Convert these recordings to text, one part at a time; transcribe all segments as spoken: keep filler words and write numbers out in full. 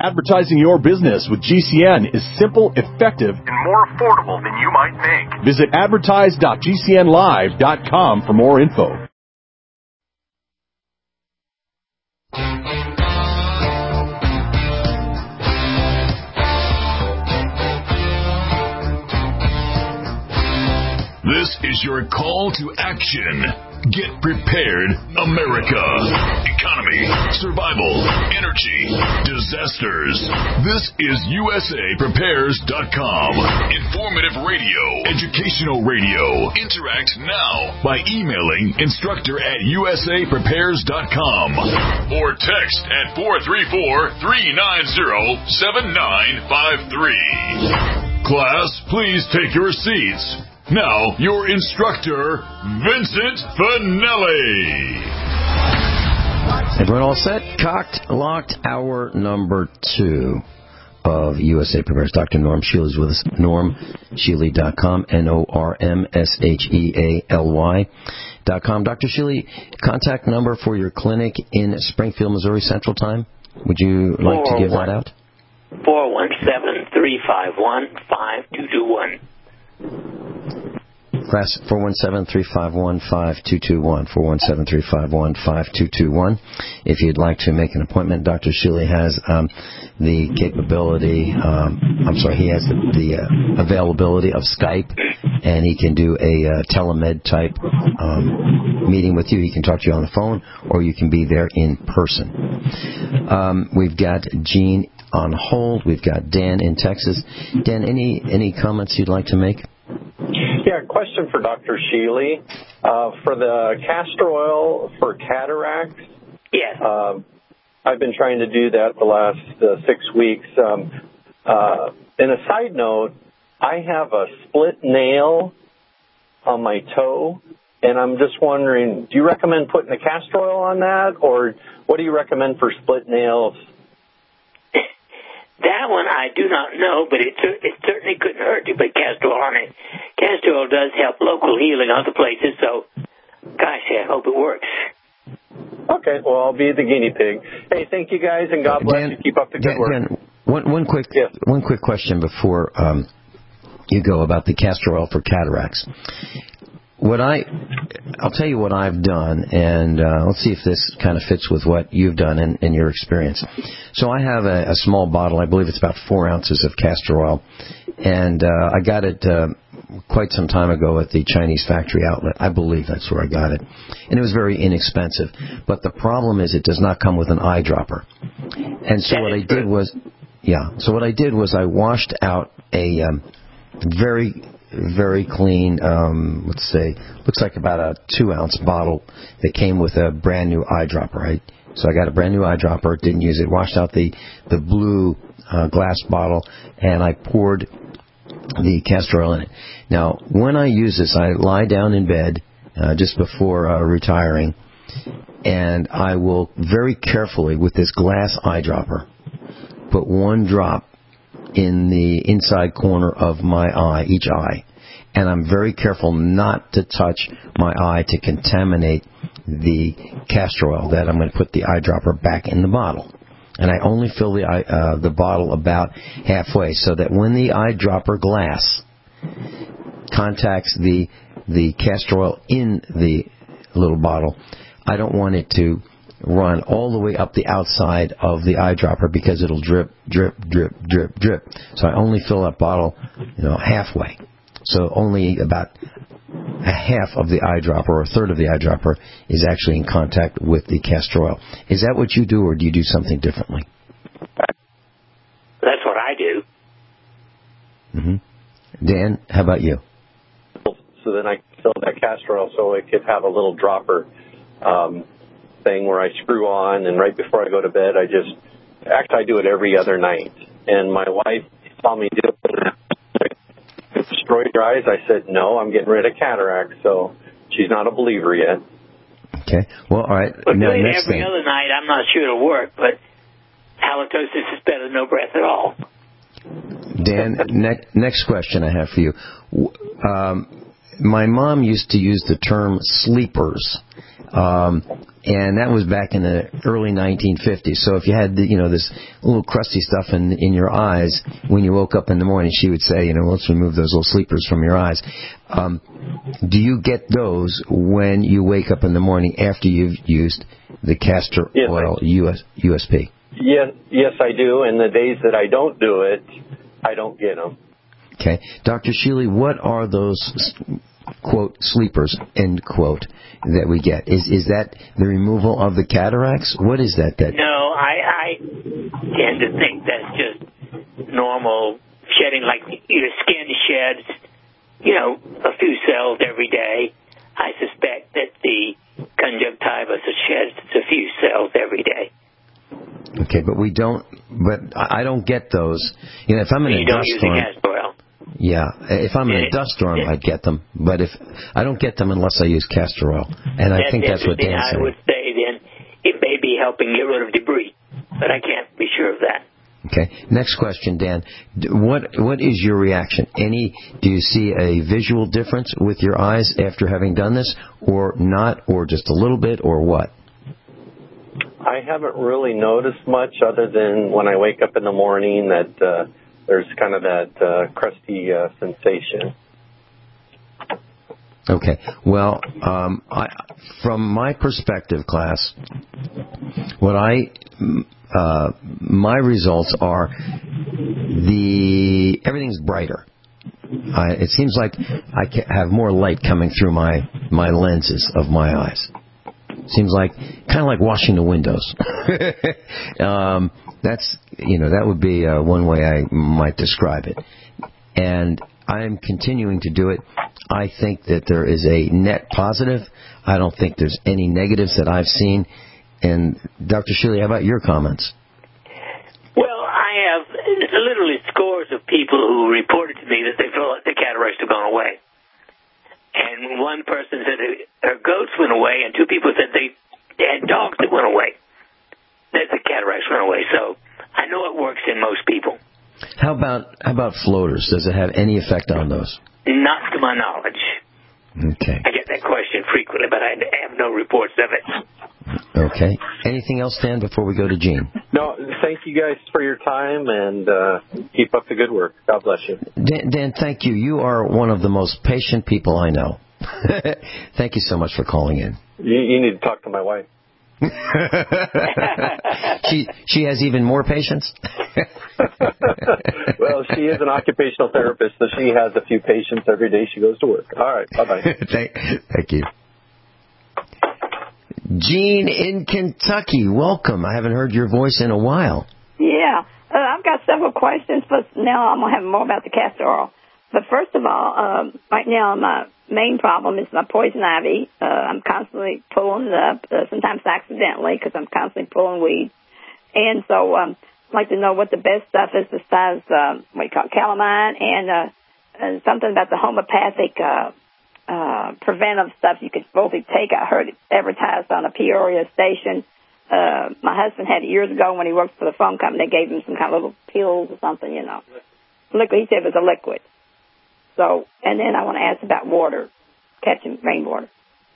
Advertising your business with G C N is simple, effective, and more affordable than you might think. Visit advertise dot g c n live dot com for more info. This is your call to action. Get prepared, America. Economy, survival, energy, disasters. This is U S A Prepares dot com. Informative radio, educational radio. Interact now by emailing instructor at U S A Prepares dot com or text at four three four, three nine zero, seven nine five three. Class, please take your seats. Now, your instructor, Vincent Finelli. Everyone all set? Cocked, locked, hour number two of U S A Prepares. Doctor Norm Shealy is with us. norm shealy dot com, N O R M S H E A L Y dot com. Doctor Shealy, contact number for your clinic in Springfield, Missouri Central Time. Would you like to give that out? four one seven, three five one, five two two one. Class four one seven, three five one, five two two one, four one seven, three five one, five two two one. If you'd like to make an appointment, Doctor Shealy has um, the capability, um, I'm sorry, he has the, the uh, availability of Skype, and he can do a uh, telemed type um, meeting with you. He can talk to you on the phone, or you can be there in person. Um, we've got Gene on hold. We've got Dan in Texas. Dan, any any comments you'd like to make? Yeah, question for Doctor Shealy. Uh, for the castor oil for cataracts, yes. uh, I've been trying to do that the last uh, six weeks. Um, uh, and a side note, I have a split nail on my toe, and I'm just wondering, do you recommend putting the castor oil on that, or what do you recommend for split nails? That one I do not know, but it, it certainly couldn't hurt to put castor oil on it. Castor oil does help local healing other places, so gosh, I hope it works. Okay, well, I'll be the guinea pig. Hey, thank you guys, and God bless Dan, you. Keep up the good Dan, work. Dan, one, one quick, yes. one quick question before um, you go about the castor oil for cataracts. What I, I'll tell you what I've done, and uh, let's see if this kind of fits with what you've done in, in your experience. So I have a, a small bottle, I believe it's about four ounces of castor oil, and uh, I got it uh, quite some time ago at the Chinese factory outlet. I believe that's where I got it. And it was very inexpensive. But the problem is it does not come with an eyedropper. And so what I did was, yeah, so what I did was I washed out a um, very... very clean, um, let's say, looks like about a two-ounce bottle that came with a brand-new eyedropper, right? So I got a brand-new eyedropper, didn't use it, washed out the, the blue uh, glass bottle, and I poured the castor oil in it. Now, when I use this, I lie down in bed uh, just before uh, retiring, and I will very carefully, with this glass eyedropper, put one drop in the inside corner of my eye, each eye. And I'm very careful not to touch my eye to contaminate the castor oil that I'm going to put the eyedropper back in the bottle. And I only fill the eye, uh, the bottle about halfway so that when the eyedropper glass contacts the the castor oil in the little bottle, I don't want it to run all the way up the outside of the eyedropper because it'll drip, drip, drip, drip, drip. So I only fill that bottle, you know, halfway. So only about a half of the eyedropper or a third of the eyedropper is actually in contact with the castor oil. Is that what you do, or do you do something differently? That's what I do. Mm-hmm. Dan, how about you? So then I fill that castor oil so it could have a little dropper um, thing where I screw on, and right before I go to bed, I just, actually I do it every other night. And my wife saw me do it. Destroyed your eyes? I said, no, I'm getting rid of cataracts, so she's not a believer yet. Okay. Well, all right. But now, doing it next every thing. other night, I'm not sure it'll work, but halitosis is better than no breath at all. Dan, ne- next question I have for you. Um, my mom used to use the term sleepers. Um, and that was back in the early nineteen fifties. So if you had, the, you know, this little crusty stuff in in your eyes when you woke up in the morning, she would say, you know, let's remove those little sleepers from your eyes. Um, do you get those when you wake up in the morning after you've used the castor yes, oil U S, U S P? Yes, yes, I do. And the days that I don't do it, I don't get them. Okay. Doctor Shealy, what are those, quote, sleepers, end quote, that we get? Is is that the removal of the cataracts? What is that? that? No, I, I tend to think that's just normal shedding, like your skin sheds, you know, a few cells every day. I suspect that the conjunctivus sheds a few cells every day. Okay, but we don't, but I don't get those. You know, if I'm in you a don't dust use storm. the castor oil. Yeah, if I'm in a It, dust storm, it, I'd get them. But if I don't get them unless I use castor oil, and I that's think that's what Dan's I saying. would say then it may be helping get rid of debris, but I can't be sure of that. Okay. Next question, Dan. What what is your reaction? Any? Do you see a visual difference with your eyes after having done this, or not, or just a little bit, or what? I haven't really noticed much other than when I wake up in the morning that uh, there's kind of that uh, crusty uh, sensation. Okay. Well, um, I, from my perspective, class, what I uh, my results are the everything's brighter. I, it seems like I have more light coming through my my lenses of my eyes. Seems like kind of like washing the windows. um, that's you know that would be uh, one way I might describe it. And I'm continuing to do it. I think that there is a net positive. I don't think there's any negatives that I've seen. And Doctor Shealy, how about your comments? Well, I have literally scores of people who reported to me that they feel like the cataracts have gone away. And one person said her goats went away, and two people said they, they had dogs that went away, that the cataracts went away. So I know it works in most people. How about how about floaters? Does it have any effect on those? Not to my knowledge. Okay. I get that question frequently, but I have no reports of it. Okay. Anything else, Dan, before we go to Gene? No, thank you guys for your time, and uh, keep up the good work. God bless you. Dan, Dan, thank you. You are one of the most patient people I know. Thank you so much for calling in. You, you need to talk to my wife. she she has even more patience. Well, she is an occupational therapist, so she has a few patients every day she goes to work. All right, bye-bye. thank, thank you. Gene in Kentucky, welcome. I haven't heard your voice in a while. Yeah, uh, I've got several questions, but now I'm going to have more about the castor oil. But first of all, um, right now my main problem is my poison ivy. Uh, I'm constantly pulling it up, uh, sometimes accidentally because I'm constantly pulling weeds. And so um, I'd like to know what the best stuff is besides uh, what you call calamine and, uh, and something about the homeopathic uh, uh, preventive stuff you could supposedly take. I heard it advertised on a Peoria station. Uh, my husband had it years ago when he worked for the phone company. They gave him some kind of little pills or something, you know. Liquid. He said it was a liquid. So, and then I want to ask about water, catching rainwater.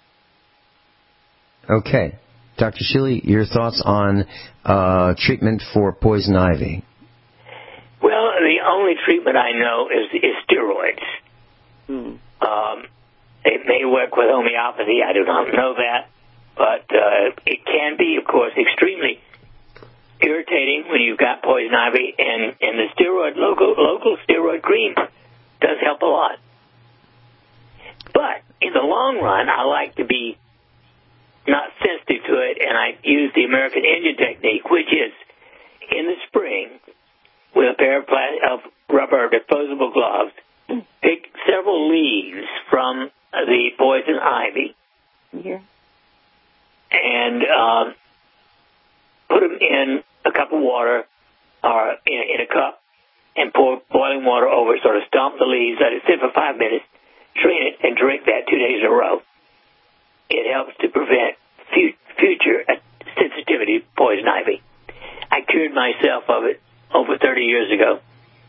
Okay. Doctor Shealy, your thoughts on uh, treatment for poison ivy? Well, the only treatment I know is, is steroids. Hmm. Um, it may work with homeopathy. I do not know that. But uh, it can be, of course, extremely irritating when you've got poison ivy, and, and the steroid, local, local steroid cream does help a lot. But in the long run, I like to be not sensitive to it, and I use the American Indian technique, which is in the spring, with a pair of, plastic, of rubber disposable gloves, pick several leaves from the poison ivy, Here. and um, put them in a cup of water or in, in a cup, and pour boiling water over it, sort of stomp the leaves, let it sit for five minutes, drain it, and drink that two days in a row. It helps to prevent fu- future sensitivity to poison ivy. I cured myself of it over thirty years ago.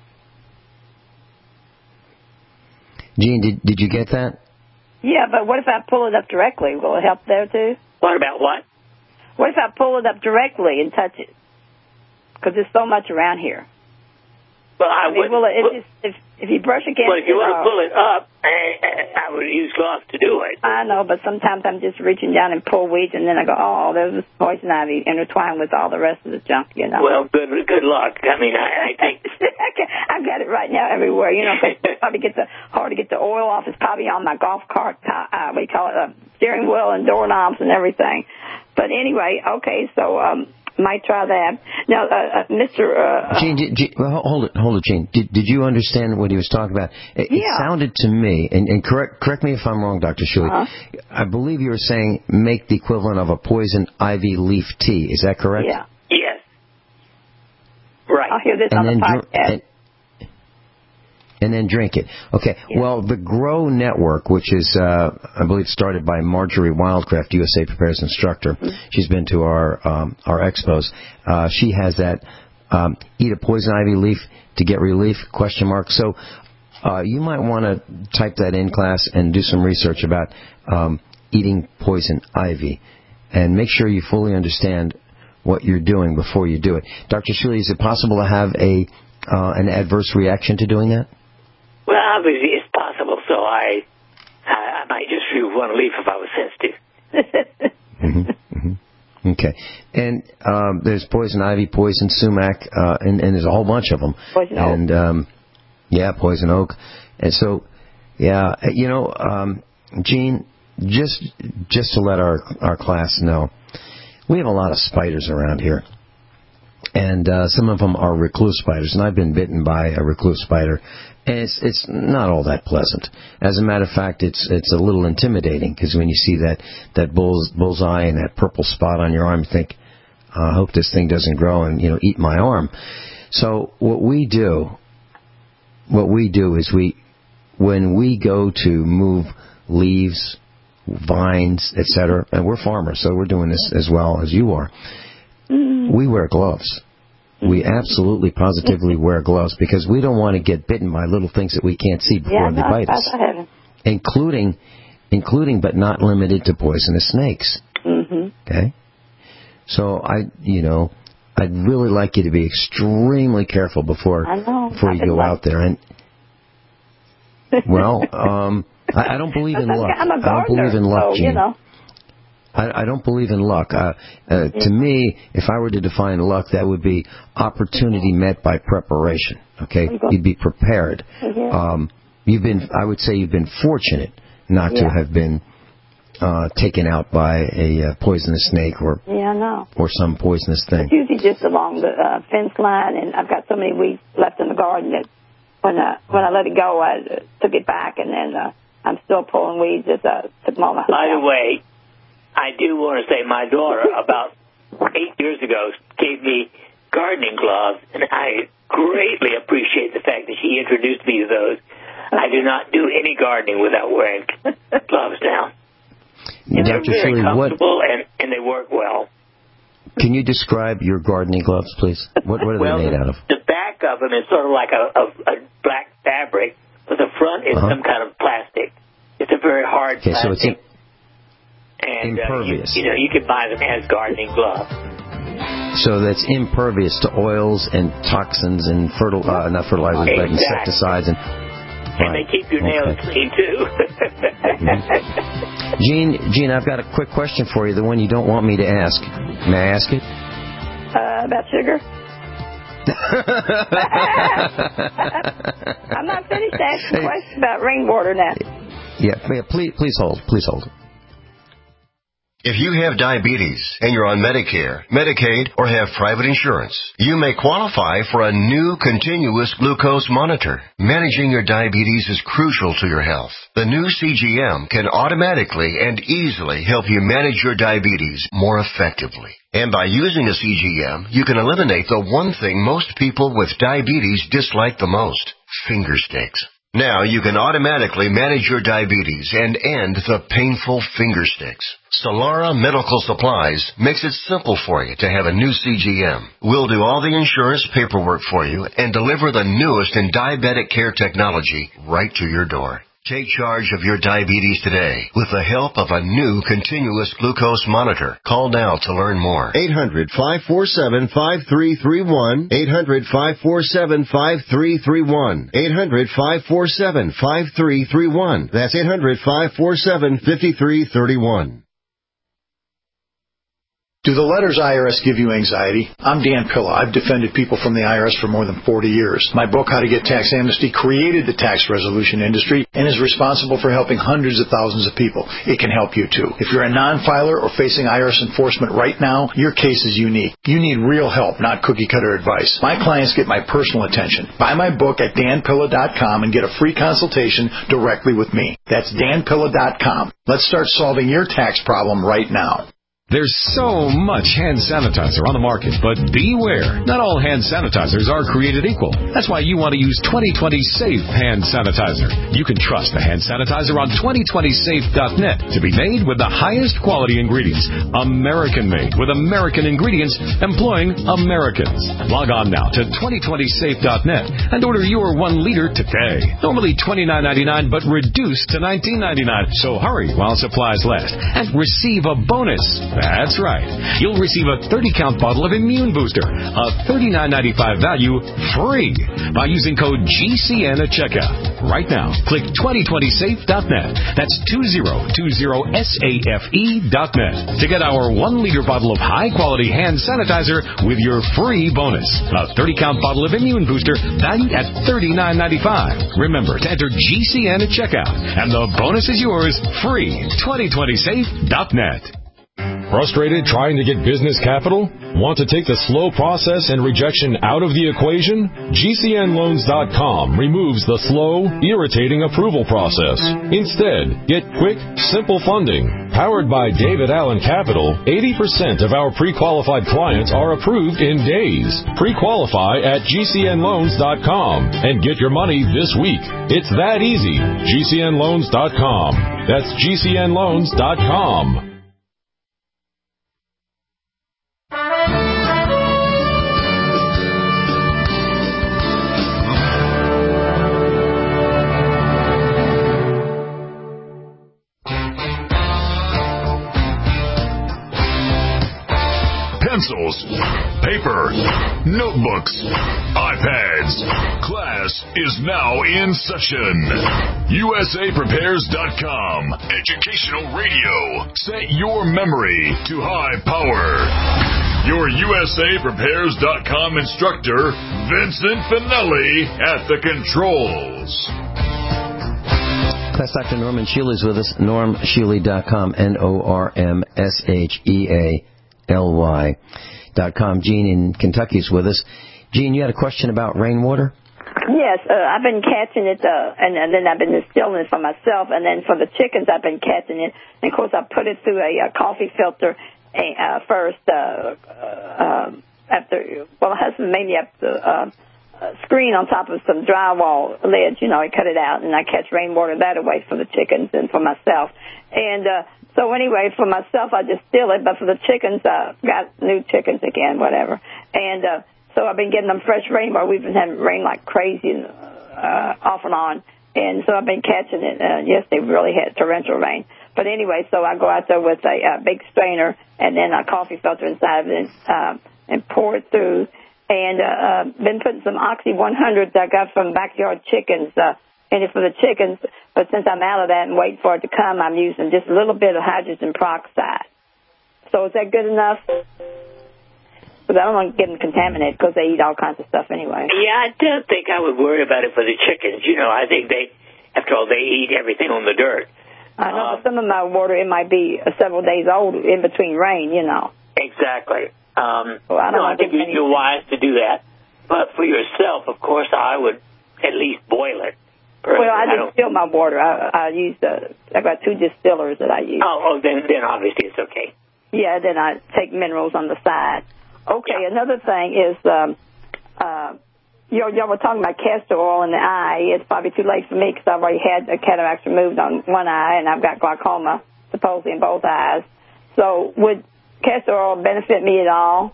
Gene, did, did you get that? Yeah, but what if I pull it up directly? Will it help there, too? What about what? What if I pull it up directly and touch it? Because there's so much around here. Well, I, I mean, would. Well, it well, just, if if you brush against well, if you it, want to uh, pull it up, I, I would use gloves to do it. I know, but sometimes I'm just reaching down and pull weeds, and then I go, oh, there's this poison ivy intertwined with all the rest of the junk, you know. Well, good good luck. I mean, I, I think... I can, I've got it right now everywhere, you know. Probably get the hard to get the oil off. It's probably on my golf cart, uh, we call it a steering wheel and doorknobs and everything. But anyway, okay, so... um might try that. Now, uh, uh, Mister Uh, Gene, did, did, well, hold it, hold it, Gene. Did, did you understand what he was talking about? It, yeah. it sounded to me, and, and correct correct me if I'm wrong, Doctor Shuey. Uh-huh. I believe you were saying make the equivalent of a poison ivy leaf tea. Is that correct? Yeah. Yes. Right. I'll hear this and on then the dr- podcast. and, and then drink it. Okay. Yeah. Well, the Grow Network, which is, uh, I believe, started by Marjorie Wildcraft, U S A Prepares Instructor. Mm-hmm. She's been to our um, our expos. Uh, she has that um, eat a poison ivy leaf to get relief? Question mark. So uh, you might want to type that in, class, and do some research about um, eating poison ivy, and make sure you fully understand what you're doing before you do it. Doctor Shuley, is it possible to have a uh, an adverse reaction to doing that? Well, obviously it's possible, so I I, I might just remove one leaf if I was sensitive. mm-hmm, mm-hmm. Okay. And um, there's poison ivy, poison sumac, uh, and, and there's a whole bunch of them. Poison oak. And, um, yeah, poison oak. And so, yeah, you know, um, Gene, just just to let our, our class know, we have a lot of spiders around here. And uh, some of them are recluse spiders, and I've been bitten by a recluse spider, and it's it's not all that pleasant. As a matter of fact, it's it's a little intimidating, because when you see that that bull's bullseye and that purple spot on your arm, you think, I hope this thing doesn't grow and you know eat my arm. So what we do, what we do is we, when we go to move leaves, vines, et cetera, and we're farmers, so we're doing this as well as you are. We wear gloves. We absolutely, positively wear gloves because we don't want to get bitten by little things that we can't see before yeah, they no, bite us, I including, including but not limited to poisonous snakes. Mm-hmm. Okay, so I, you know, I'd really like you to be extremely careful before I know. before you go like... out there. And well, um, I, I don't believe in luck. I'm a gardener, I don't believe in luck, so, Gene. You know. I, I don't believe in luck. Uh, uh, to me, if I were to define luck, that would be opportunity met by preparation. Okay, you'd be prepared. Um, you've been, I would say, you've been fortunate not yeah. to have been uh, taken out by a uh, poisonous snake or yeah, no. or some poisonous thing. It's usually just along the uh, fence line, and I've got so many weeds left in the garden that when I when I let it go, I uh, took it back, and then uh, I'm still pulling weeds. As I took them all my By the way, I do want to say my daughter, about eight years ago, gave me gardening gloves, and I greatly appreciate the fact that she introduced me to those. I do not do any gardening without wearing gloves now. And they're Doctor very Shuley, comfortable, what, and, and they work well. can you describe your gardening gloves, please? What, what are well, they made the, out of? The back of them is sort of like a, a, a black fabric, but the front is uh-huh. some kind of plastic. It's a very hard okay, plastic. so it's in, and, impervious. Uh, you, you know, you can buy them as gardening gloves. So that's impervious to oils and toxins and fertil uh, not fertilizers, exactly. but insecticides and. And Right. they keep your nails okay. clean, too. mm-hmm. Gene, Gene, I've got a quick question for you, the one you don't want me to ask. May I ask it? Uh, about sugar? I'm not finished asking questions about rainwater now. Yeah, yeah, please, please hold. Please hold. If you have diabetes and you're on Medicare, Medicaid, or have private insurance, you may qualify for a new continuous glucose monitor. Managing your diabetes is crucial to your health. The new C G M can automatically and easily help you manage your diabetes more effectively. And by using a C G M, you can eliminate the one thing most people with diabetes dislike the most, finger sticks. Now you can automatically manage your diabetes and end the painful finger sticks. Solara Medical Supplies makes it simple for you to have a new C G M. We'll do all the insurance paperwork for you and deliver the newest in diabetic care technology right to your door. Take charge of your diabetes today with the help of a new continuous glucose monitor. Call now to learn more. eight hundred, five four seven, five three three one. eight hundred, five four seven, five three three one. eight hundred, five four seven, five three three one. That's eight hundred, five four seven, five three three one. Do the letters I R S give you anxiety? I'm Dan Pilla. I've defended people from the I R S for more than forty years. My book, How to Get Tax Amnesty, created the tax resolution industry and is responsible for helping hundreds of thousands of people. It can help you too. If you're a non-filer or facing I R S enforcement right now, your case is unique. You need real help, not cookie-cutter advice. My clients get my personal attention. Buy my book at dan pilla dot com and get a free consultation directly with me. That's dan pilla dot com. Let's start solving your tax problem right now. There's so much hand sanitizer on the market, but beware. Not all hand sanitizers are created equal. That's why you want to use twenty twenty Safe Hand Sanitizer. You can trust the hand sanitizer on twenty twenty safe dot net to be made with the highest quality ingredients. American-made with American ingredients employing Americans. Log on now to twenty twenty safe dot net and order your one liter today. Normally twenty-nine ninety-nine, but reduced to nineteen ninety-nine. So hurry while supplies last and receive a bonus. That's right. You'll receive a thirty count bottle of Immune Booster, a thirty-nine ninety-five value, free by using code G C N at checkout. Right now, click twenty twenty safe dot net. That's twenty twenty safe dot net to get our one liter bottle of high-quality hand sanitizer with your free bonus. A thirty count bottle of Immune Booster valued at thirty-nine ninety-five. Remember to enter G C N at checkout, and the bonus is yours free. twenty twenty safe dot net. Frustrated trying to get business capital? Want to take the slow process and rejection out of the equation? G C N loans dot com removes the slow, irritating approval process. Instead, get quick, simple funding. Powered by David Allen Capital, eighty percent of our pre-qualified clients are approved in days. Pre-qualify at G C N loans dot com and get your money this week. It's that easy. G C N loans dot com. That's G C N loans dot com. Pencils, paper, notebooks, iPads. Class is now in session. U S A Prepares dot com. Educational radio. Set your memory to high power. Your U S A Prepares dot com instructor, Vincent Finelli, at the controls. Class Doctor Norman Shealy is with us. norm shealy dot com. N O R M S H E A L Y dot com. Gene in Kentucky is with us. Gene, you had a question about rainwater? Yes, uh, I've been catching it, uh, and, and then I've been distilling it for myself, and then for the chickens I've been catching it. And, of course, I put it through a, a coffee filter uh, first uh, uh, after, well, my husband made me up the uh, uh, screen on top of some drywall ledge. You know, he cut it out, and I catch rainwater that away for the chickens and for myself. And uh, so anyway, for myself, I just distill it, but for the chickens, I uh, got new chickens again, whatever. And uh, so I've been getting them fresh rainwater. We've been having rain like crazy uh, off and on. And so I've been catching it. Uh, yes, they really had torrential rain. But anyway, so I go out there with a, a big strainer and then a coffee filter inside of it uh, and pour it through. And uh, been putting some Oxy one hundred that I got from Backyard Chickens uh, in it for the chickens. But since I'm out of that and waiting for it to come, I'm using just a little bit of hydrogen peroxide. So is that good enough? Because I don't want to get them contaminated because they eat all kinds of stuff anyway. Yeah, I don't think I would worry about it for the chickens. You know, I think they, after all, they eat everything on the dirt. I know, um, but some of my water, it might be several days old in between rain, you know. Exactly. Um, well, I, don't no, I think you're wise to do that. But for yourself, of course, I would at least boil it. Well, I, I distill my water. I, I use the, I've got two distillers that I use. Oh, oh then, then obviously it's okay. Yeah, then I take minerals on the side. Okay, yeah. Another thing is, um, uh, y'all, y'all were talking about castor oil in the eye. It's probably too late for me because I've already had the cataracts removed on one eye, and I've got glaucoma, supposedly, in both eyes. So would castor oil benefit me at all?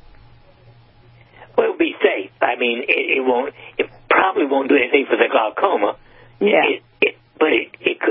Well, it'll be safe. I mean, it, it won't, it probably won't do anything for the glaucoma. Yeah. It, it, but it, it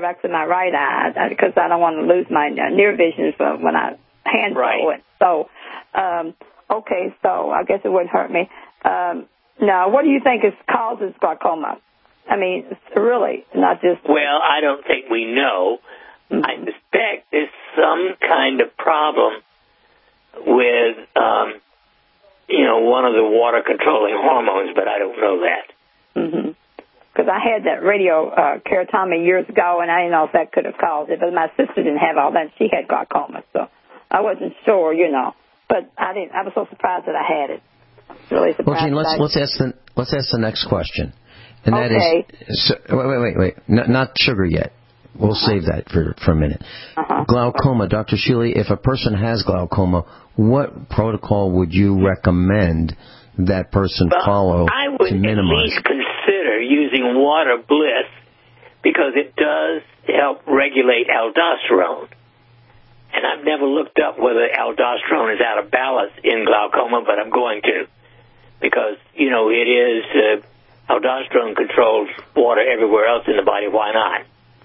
cataracts in my right eye because I don't want to lose my near vision for when I hand blow it. So, um, okay, so I guess it wouldn't hurt me. Um, now, what do you think is causes glaucoma? I mean, really, not just... Well, I don't think we know. Mm-hmm. I suspect there's some kind of problem with, um, you know, one of the water-controlling hormones, but I don't know that. Mm-hmm. Because I had that radio uh, keratomy years ago, and I didn't know if that could have caused it. But my sister didn't have all that. She had glaucoma, so I wasn't sure, you know. But I didn't. I was so surprised that I had it. Really surprised. Well, Jean, let's let's ask the let's ask the next question, and that okay. is so, wait wait wait wait not, not sugar yet. We'll uh-huh. save that for for a minute. Uh-huh. Glaucoma, Doctor Shealy. If a person has glaucoma, what protocol would you recommend that person well, follow I would to minimize? At least consider using Water Bliss because it does help regulate aldosterone. And I've never looked up whether aldosterone is out of balance in glaucoma, but I'm going to. Because, you know, it is, uh, aldosterone controls water everywhere else in the body. Why not?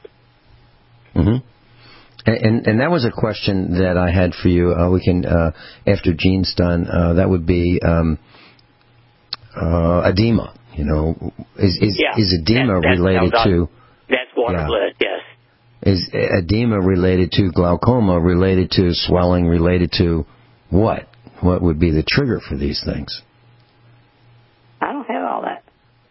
Mm-hmm. And, and, and that was a question that I had for you. Uh, we can, uh, after Jean's done, uh, that would be um, uh, edema. You know, is is, yeah, is edema that's, that's related aldost- to... That's Water yeah. Bliss, yes. Is edema related to glaucoma, related to swelling, related to what? What would be the trigger for these things? I don't have all that.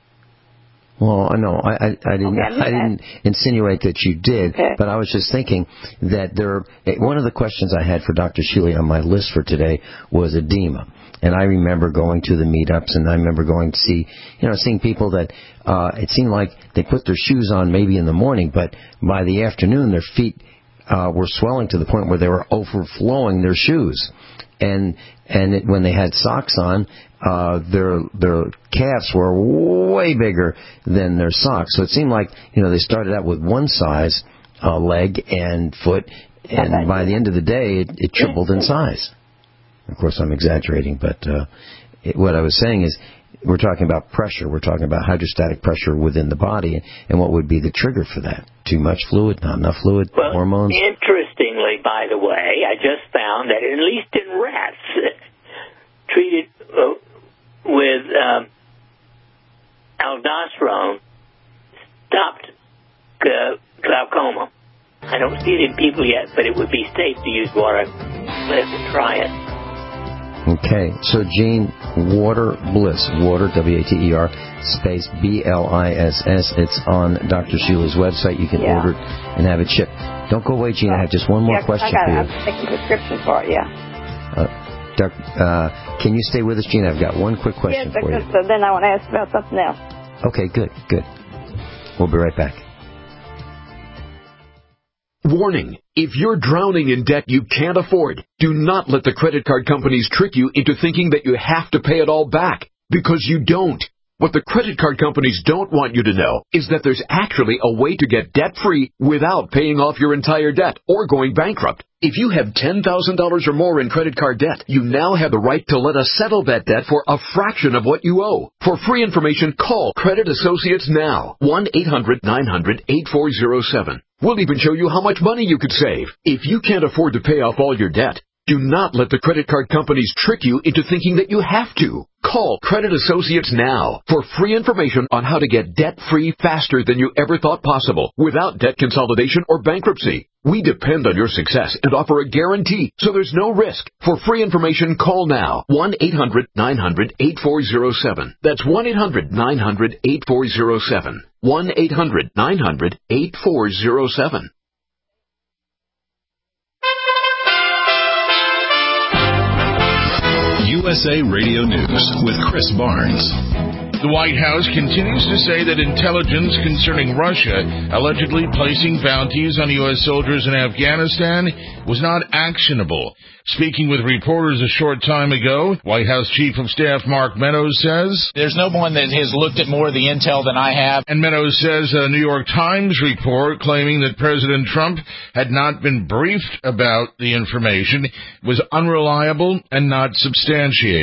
Well, no, I, I, I didn't. Okay, I didn't insinuate that you did, okay. but I was just thinking that there. One of the questions I had for Doctor Shealy on my list for today was edema, and I remember going to the meetups, and I remember going to see, you know, seeing people that uh, it seemed like they put their shoes on maybe in the morning, but by the afternoon their feet uh, were swelling to the point where they were overflowing their shoes. And and it, when they had socks on, uh, their their calves were way bigger than their socks. So it seemed like, you know, they started out with one size uh, leg and foot, and by the end of the day, it, it tripled in size. Of course, I'm exaggerating, but uh, it, what I was saying is, we're talking about pressure. We're talking about hydrostatic pressure within the body, and what would be the trigger for that? Too much fluid, not enough fluid, well, hormones? Interestingly, by the way, I just found that at least in rats treated uh, with um, aldosterone stopped uh, glaucoma. I don't see it in people yet, but it would be safe to use Water Bliss and try it. Okay, so Jean, Water Bliss, Water, W A T E R, space B L I S S. It's on Doctor Sheila's website. You can yeah. order it and have it shipped. Don't go away, Jean. I have just one more yeah, question I got for you. I'm taking a prescription for it, yeah. Uh, doc, uh, can you stay with us, Jean? I've got one quick question yes, for you. Yes, so then I want to ask about something else. Okay, good, good. We'll be right back. Warning, if you're drowning in debt you can't afford, do not let the credit card companies trick you into thinking that you have to pay it all back, because you don't. What the credit card companies don't want you to know is that there's actually a way to get debt-free without paying off your entire debt or going bankrupt. If you have ten thousand dollars or more in credit card debt, you now have the right to let us settle that debt for a fraction of what you owe. For free information, call Credit Associates now, one eight hundred nine hundred eight four zero seven. We'll even show you how much money you could save. If you can't afford to pay off all your debt, do not let the credit card companies trick you into thinking that you have to. Call Credit Associates now for free information on how to get debt-free faster than you ever thought possible without debt consolidation or bankruptcy. We depend on your success and offer a guarantee, so there's no risk. For free information, call now, one eight hundred nine hundred eight four zero seven. That's one eight hundred nine hundred eight four zero seven. one eight hundred nine hundred eight four zero seven. U S A Radio News with Chris Barnes. The White House continues to say that intelligence concerning Russia allegedly placing bounties on U S soldiers in Afghanistan was not actionable. Speaking with reporters a short time ago, White House Chief of Staff Mark Meadows says, "There's no one that has looked at more of the intel than I have." And Meadows says a New York Times report claiming that President Trump had not been briefed about the information was unreliable and not substantiated.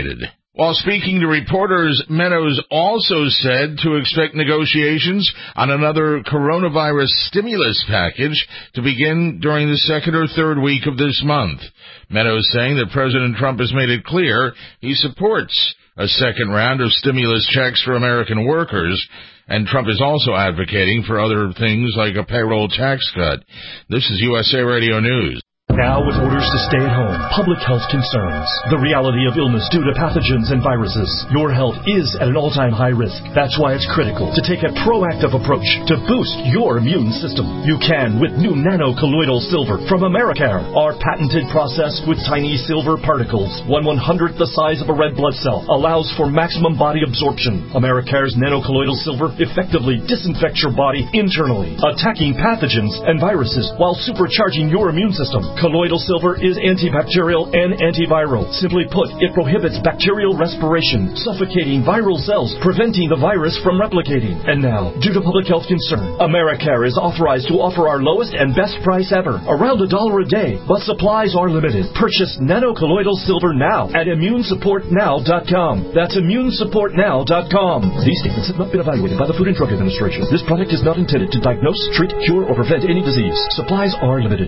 While speaking to reporters, Meadows also said to expect negotiations on another coronavirus stimulus package to begin during the second or third week of this month. Meadows saying that President Trump has made it clear he supports a second round of stimulus checks for American workers, and Trump is also advocating for other things like a payroll tax cut. This is U S A Radio News. Now with orders to stay at home, public health concerns, the reality of illness due to pathogens and viruses. Your health is at an all-time high risk. That's why it's critical to take a proactive approach to boost your immune system. You can with new nano-colloidal silver from Americare. Our patented process with tiny silver particles, one one-hundredth the size of a red blood cell, allows for maximum body absorption. Americare's nano-colloidal silver effectively disinfects your body internally, attacking pathogens and viruses while supercharging your immune system. Colloidal silver is antibacterial and antiviral. Simply put, it prohibits bacterial respiration, suffocating viral cells, preventing the virus from replicating. And now, due to public health concern, Americare is authorized to offer our lowest and best price ever, around a dollar a day, but supplies are limited. Purchase nano-colloidal silver now at immune support now dot com. That's immune support now dot com. These statements have not been evaluated by the Food and Drug Administration. This product is not intended to diagnose, treat, cure, or prevent any disease. Supplies are limited.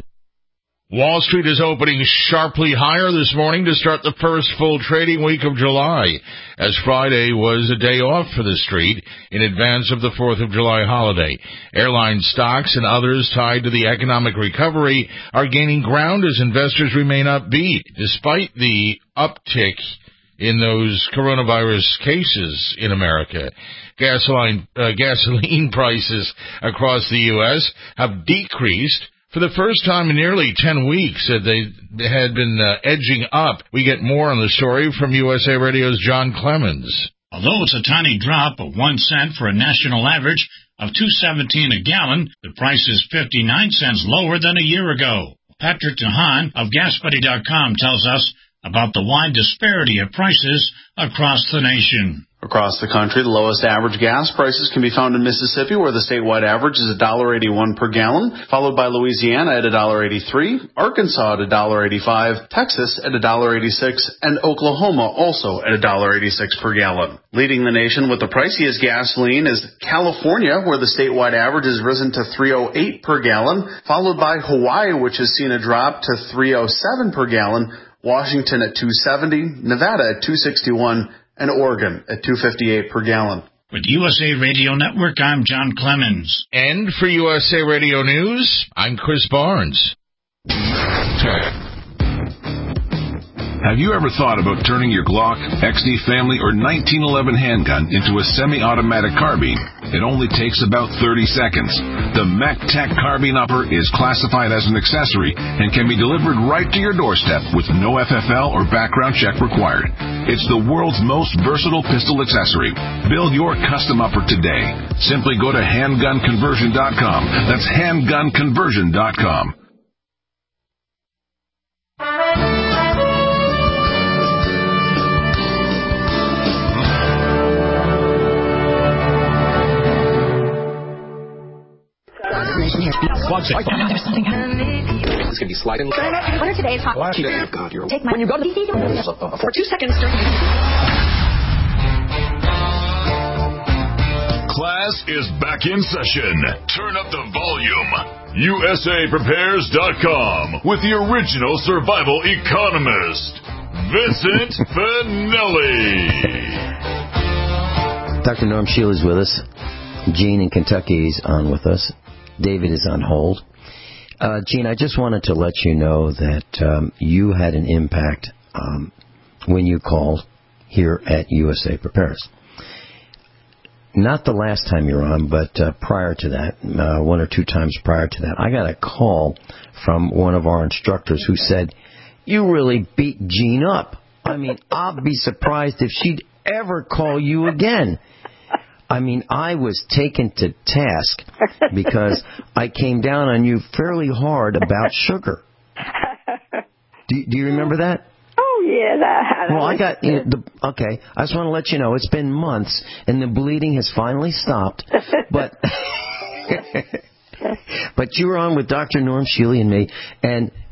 Wall Street is opening sharply higher this morning to start the first full trading week of July, as Friday was a day off for the street in advance of the fourth of July holiday. Airline stocks and others tied to the economic recovery are gaining ground as investors remain upbeat, despite the uptick in those coronavirus cases in America. Gasoline, uh, gasoline prices across the U S have decreased for the first time in nearly ten weeks. That they had been uh, edging up. We get more on the story from U S A Radio's John Clemens. Although it's a tiny drop of one cent for a national average of two seventeen a gallon, the price is fifty-nine cents lower than a year ago. Patrick DeHaan of Gas Buddy dot com tells us about the wide disparity of prices across the nation. Across the country, the lowest average gas prices can be found in Mississippi, where the statewide average is one dollar eighty-one per gallon, followed by Louisiana at one dollar eighty-three, Arkansas at one dollar eighty-five, Texas at one dollar eighty-six, and Oklahoma also at one dollar eighty-six per gallon. Leading the nation with the priciest gasoline is California, where the statewide average has risen to three oh eight per gallon, followed by Hawaii, which has seen a drop to three oh seven per gallon, Washington at two seventy, Nevada at two sixty-one, and Oregon at two fifty-eight per gallon. With U S A Radio Network, I'm John Clemens. And for U S A Radio News, I'm Chris Barnes. Have you ever thought about turning your Glock, X D Family, or nineteen eleven handgun into a semi-automatic carbine? It only takes about thirty seconds. The MacTac Carbine Upper is classified as an accessory and can be delivered right to your doorstep with no F F L or background check required. It's the world's most versatile pistol accessory. Build your custom upper today. Simply go to handgun conversion dot com. That's handgun conversion dot com. Watch it. There's something happening. This could be sliding. What are today's hot? Oh, God, you're... Take my... When you go to the... For two seconds during... Class is back in session. Turn up the volume. U S A Prepares dot com with the original survival economist, Vincent Finelli. Doctor Norm Shealy is with us. Gene in Kentucky is on with us. David is on hold. Uh, Gene, I just wanted to let you know that um, you had an impact um, when you called here at U S A Prepares. Not the last time you were on, but uh, prior to that, uh, one or two times prior to that, I got a call from one of our instructors who said, "You really beat Gene up. I mean, I'll be surprised if she'd ever call you again." I mean, I was taken to task because I came down on you fairly hard about sugar. Do, do you remember that? Oh, yeah. That, that well, I got, you know, the, okay, I just want to let you know, it's been months, and the bleeding has finally stopped, but but you were on with Doctor Norm Shealy and me, and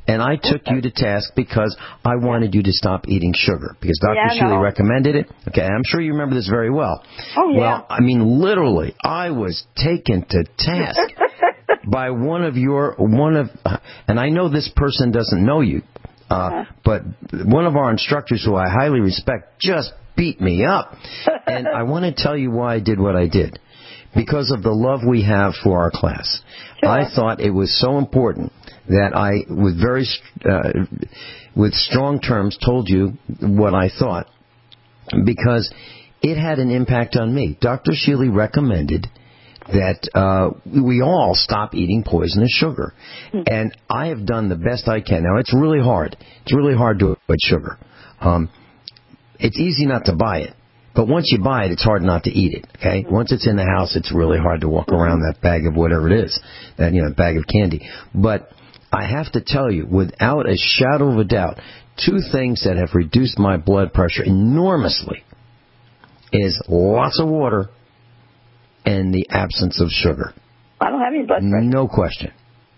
And I took okay. you to task because I wanted you to stop eating sugar. Because Doctor Yeah, Shealy no. recommended it. Okay, I'm sure you remember this very well. Oh, yeah. Well, I mean, literally, I was taken to task by one of your, one of, and I know this person doesn't know you, uh, uh-huh. but one of our instructors who I highly respect just beat me up. And I want to tell you why I did what I did. Because of the love we have for our class. Sure. I thought it was so important that I, with very, uh, with strong terms, told you what I thought. Because it had an impact on me. Doctor Shealy recommended that uh, we all stop eating poisonous sugar. Mm. And I have done the best I can. Now, it's really hard. It's really hard to avoid sugar. Um, it's easy not to buy it. But once you buy it, it's hard not to eat it, okay? Once it's in the house, it's really hard to walk around that bag of whatever it is, that, you know, bag of candy. But I have to tell you, without a shadow of a doubt, two things that have reduced my blood pressure enormously is lots of water and the absence of sugar. I don't have any blood pressure. No question.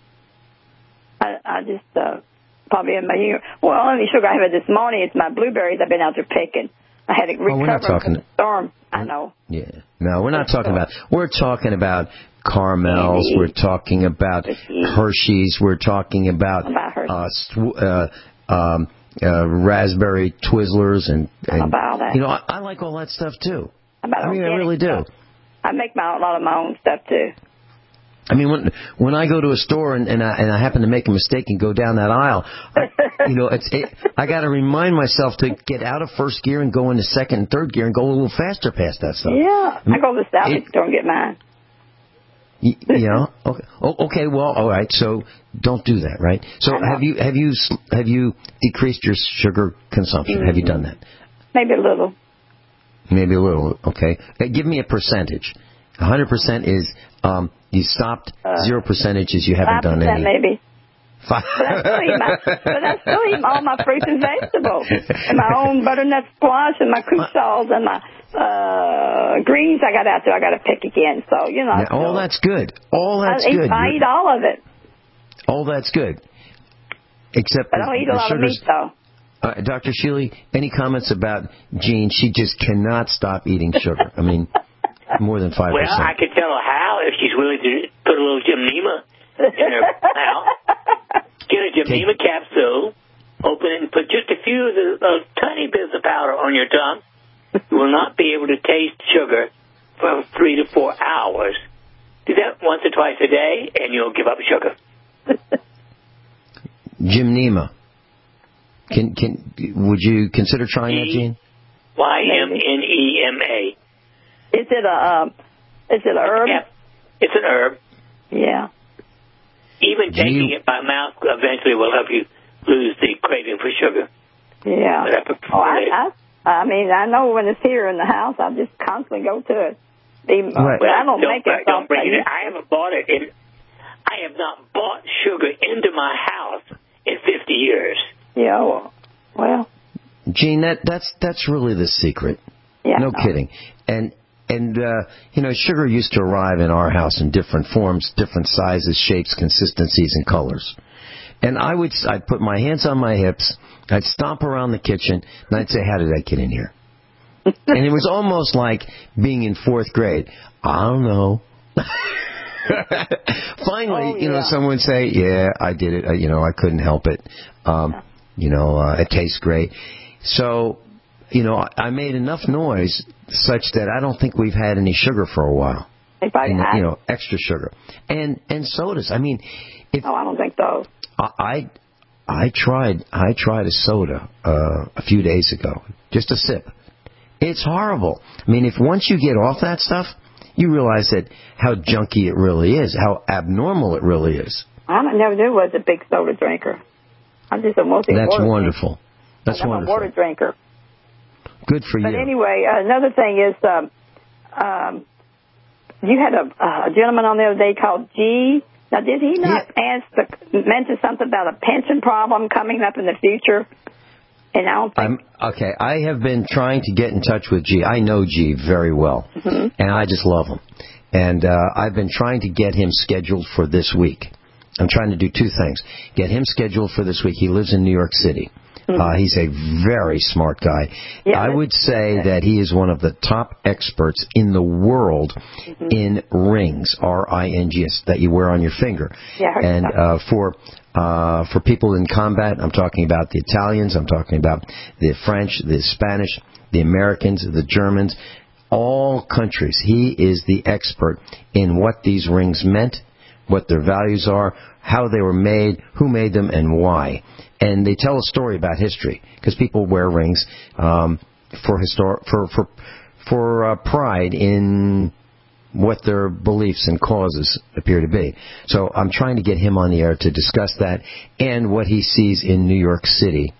I, I just uh, probably in my ear. Well, only sugar I have this morning is my blueberries I've been out there picking. I had to recover oh, we're not talking, from the storm. I know. Yeah. No, we're not talking about. We're talking about caramels. We're talking about Hershey's. We're talking about, about uh, sw- uh, um, uh, raspberry Twizzlers and, and about that. You know, I, I like all that stuff too. About I mean, I really do. Stuff. I make my, a lot of my own stuff too. I mean, when when I go to a store and, and I and I happen to make a mistake and go down that aisle, I, you know, it's it, I got to remind myself to get out of first gear and go into second and third gear and go a little faster past that stuff. Yeah, I, mean, I go to the salvage store and get mine. You, you know, okay, oh, okay, well, all right. So don't do that, right? So have you have you have you decreased your sugar consumption? Mm-hmm. Have you done that? Maybe a little. Maybe a little. Okay, give me a percentage. A hundred percent is um, you stopped. Zero uh, percentage is you haven't done any. Maybe. Five. But I still eat my, but I still eat all my fruits and vegetables, and my own butternut squash and my crucials and my uh, greens. I got out there. I got to pick again. So you know. Now, all that's good. All that's I eat, good. I eat all of it. All that's good. Except I don't eat a lot of meat though. Uh, Doctor Shealy, any comments about Jean? She just cannot stop eating sugar. I mean. More than five percent. Well, I could tell her how if she's willing to put a little Gymnema in her mouth. Get a Gymnema okay. capsule, open it, and put just a few of the uh, tiny bits of powder on your tongue. You will not be able to taste sugar for three to four hours. Do that once or twice a day, and you'll give up sugar. Gymnema. Can can would you consider trying that, Gene? Y M N E M A. Is it a, uh, is it a herb? Yeah, it's an herb. Yeah. Even taking you... it by mouth eventually will help you lose the craving for sugar. Yeah. Oh, I, I, I mean, I know when it's here in the house, I just constantly go to it. The, right. But I don't, don't make it. Don't bring it. I haven't bought it. In, I have not bought sugar into my house in fifty years. Yeah. Well. well. Gene, that that's that's really the secret. Yeah. No, no. kidding. And. And, uh, you know, sugar used to arrive in our house in different forms, different sizes, shapes, consistencies, and colors. And I would, I'd put my hands on my hips, I'd stomp around the kitchen, and I'd say, how did that get in here? And it was almost like being in fourth grade. I don't know. Finally, oh, yeah. you know, someone would say, yeah, I did it. I, you know, I couldn't help it. Um, you know, uh, it tastes great. So... You know, I made enough noise such that I don't think we've had any sugar for a while. If I and, had. You know, extra sugar. And and sodas. I mean, if oh, I don't think so. I I tried I tried a soda uh, a few days ago, just a sip. It's horrible. I mean, if once you get off that stuff, you realize that how junky it really is, how abnormal it really is. I never knew was a big soda drinker. I'm just a mostly That's water wonderful. Drinker. That's I'm wonderful. a water drinker. Good for but you. But anyway, another thing is, um, um, you had a, a gentleman on the other day called G. Now, did he not yeah. ask the, mention something about a pension problem coming up in the future? And I don't think... I'm, okay, I have been trying to get in touch with G. I know G very well, mm-hmm. and I just love him. And uh, I've been trying to get him scheduled for this week. I'm trying to do two things. Get him scheduled for this week. He lives in New York City. Mm-hmm. Uh, he's a very smart guy. Yeah, I would say that he is one of the top experts in the world mm-hmm. in rings, R I N G S, that you wear on your finger. Yeah, and uh, for uh, for people in combat, I'm talking about the Italians, I'm talking about the French, the Spanish, the Americans, the Germans, all countries. He is the expert in what these rings meant, what their values are, how they were made, who made them, and why. And they tell a story about history, because people wear rings um, for histor- for for for uh, pride in what their beliefs and causes appear to be. So I'm trying to get him on the air to discuss that and what he sees in New York City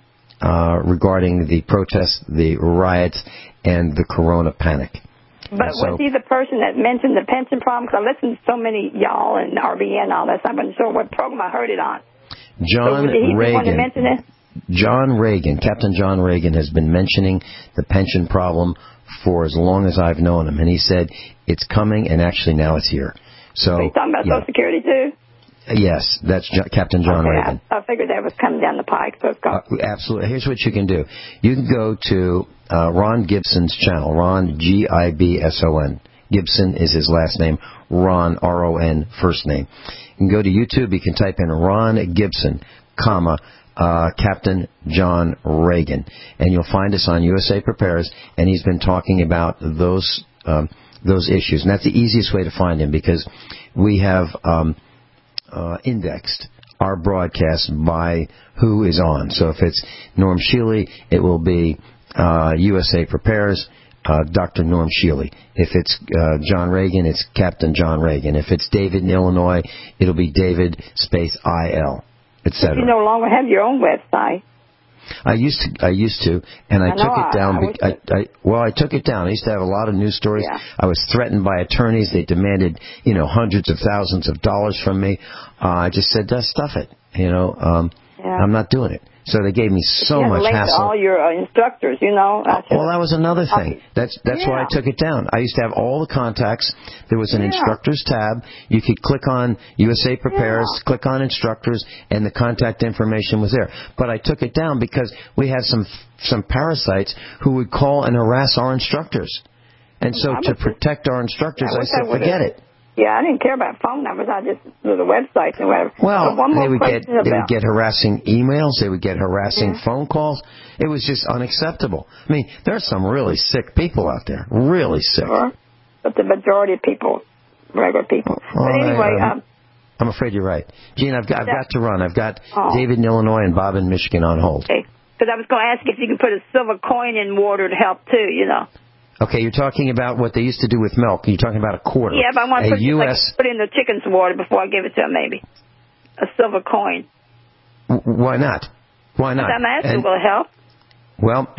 uh, regarding the protests, the riots, and the corona panic. But so, was he the person that mentioned the pension problem? Because I listened to so many y'all and R B N and all that. So I'm not sure what program I heard it on. John so he Reagan. Mention it? John Reagan, Captain John Reagan, has been mentioning the pension problem for as long as I've known him, and he said it's coming, and actually now it's here. So he's talking about yeah. Social Security too. Yes, that's John, Captain John okay, Reagan. I, I figured that was coming down the pike. So uh, absolutely. Here's what you can do. You can go to uh, Ron Gibson's channel. Ron, G I B S O N. Gibson is his last name. Ron, R O N, first name. You can go to YouTube. You can type in Ron Gibson, comma, uh, Captain John Reagan, and you'll find us on U S A Prepares. And he's been talking about those um, those issues, and that's the easiest way to find him because we have um, uh, indexed our broadcast by who is on. So if it's Norm Shealy, it will be uh, U S A Prepares. Uh, Doctor Norm Shealy. If it's uh, John Reagan, it's Captain John Reagan. If it's David in Illinois, it'll be David space I L, et cetera. You no longer have your own website. I used to, I used to, and I, I took it down. I, I, I, well, I took it down. I used to have a lot of news stories. Yeah. I was threatened by attorneys. They demanded, you know, hundreds of thousands of dollars from me. Uh, I just said, just stuff it. You know, um, yeah. I'm not doing it. So they gave me so you much link hassle. To all your uh, instructors, you know. Uh, well, that was another thing. That's that's yeah. why I took it down. I used to have all the contacts. There was an yeah. instructors tab. You could click on U S A Prepares, yeah. click on instructors, and the contact information was there. But I took it down because we had some some parasites who would call and harass our instructors. And so to protect our instructors, I, I said, forget it. Yeah, I didn't care about phone numbers. I just do the websites and whatever. Well, one more they would get about. they would get harassing emails. They would get harassing yeah. phone calls. It was just unacceptable. I mean, there's some really sick people out there, really sick. Sure. But the majority of people, regular people. Well, but anyway, I, um, I'm afraid you're right, Gene. I've got I've got to run. I've got oh. David in Illinois and Bob in Michigan on hold. Okay. Because I was going to ask if you could put a silver coin in water to help too. You know. Okay, you're talking about what they used to do with milk. You're talking about a quarter. Yeah, but I want to put, U S like, put in the chicken's water before I give it to them, maybe. A silver coin. W- why not? Why not? I'm asking, and, will it help? Well,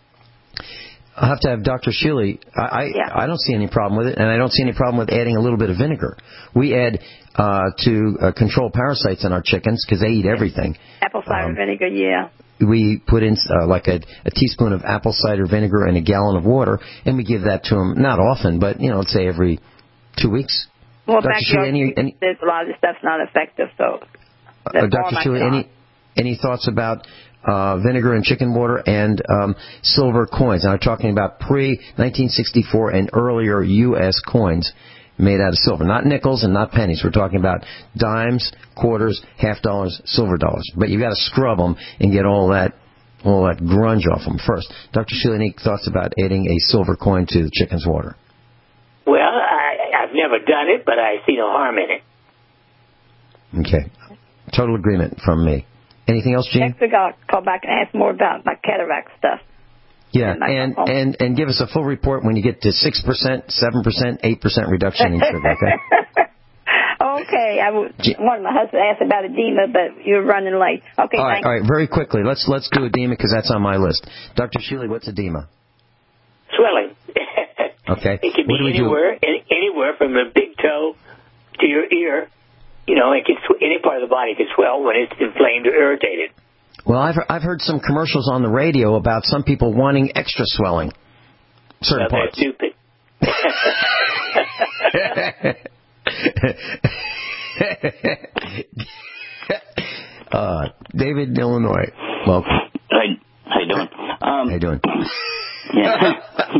I'll have to have Doctor Shealy. I, I, yeah. I don't see any problem with it, and I don't see any problem with adding a little bit of vinegar. We add uh, to uh, control parasites in our chickens because they eat everything. Apple cider um, vinegar, yeah. We put in uh, like a, a teaspoon of apple cider vinegar and a gallon of water, and we give that to them, not often, but, you know, let's say every two weeks. Well, Doctor backyard, any, any, there's a lot of this stuff's not effective, so... Uh, Doctor Shealy, any, any thoughts about uh, vinegar and chicken water and um, silver coins? Now, I'm talking about pre nineteen sixty-four and earlier U S coins made out of silver. Not nickels and not pennies. We're talking about dimes, quarters, half dollars, silver dollars. But you've got to scrub them and get all that all that grunge off them first. Doctor Shealy, any thoughts about adding a silver coin to the chicken's water? Well, I, I've never done it, but I see no harm in it. Okay. Total agreement from me. Anything else, Gene? Next week I'll call back and ask more about my cataract stuff. Yeah, and, and, and give us a full report when you get to six percent, seven percent, eight percent reduction in sugar, okay? Okay. I w- wanted my husband to ask about edema, but you're running late. Okay, all right, thanks. all right, very quickly. Let's let's do edema because that's on my list. Doctor Shealy, what's edema? Swelling. Okay. It can be what do we anywhere, do? anywhere from the big toe to your ear. You know, it can sw- any part of the body can swell when it's inflamed or irritated. Well, I've I've heard some commercials on the radio about some people wanting extra swelling. Certain well, parts. That's stupid. uh, David, Illinois. Welcome. Hey, how you doing? Um, how you doing? Yeah.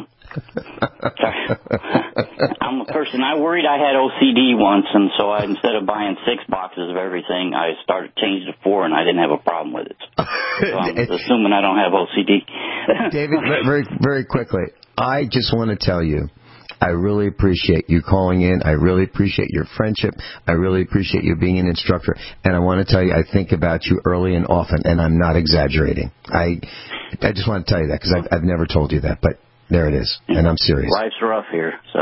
Sorry. I'm a person. I worried I had O C D once, and so I, instead of buying six boxes of everything, I started changing to four, and I didn't have a problem with it. So I'm assuming I don't have O C D. David, very, very quickly, I just want to tell you, I really appreciate you calling in. I really appreciate your friendship. I really appreciate you being an instructor. And I want to tell you, I think about you early and often, and I'm not exaggerating. I I just want to tell you that because I've, I've never told you that, but there it is, and I'm serious. Life's rough here, so.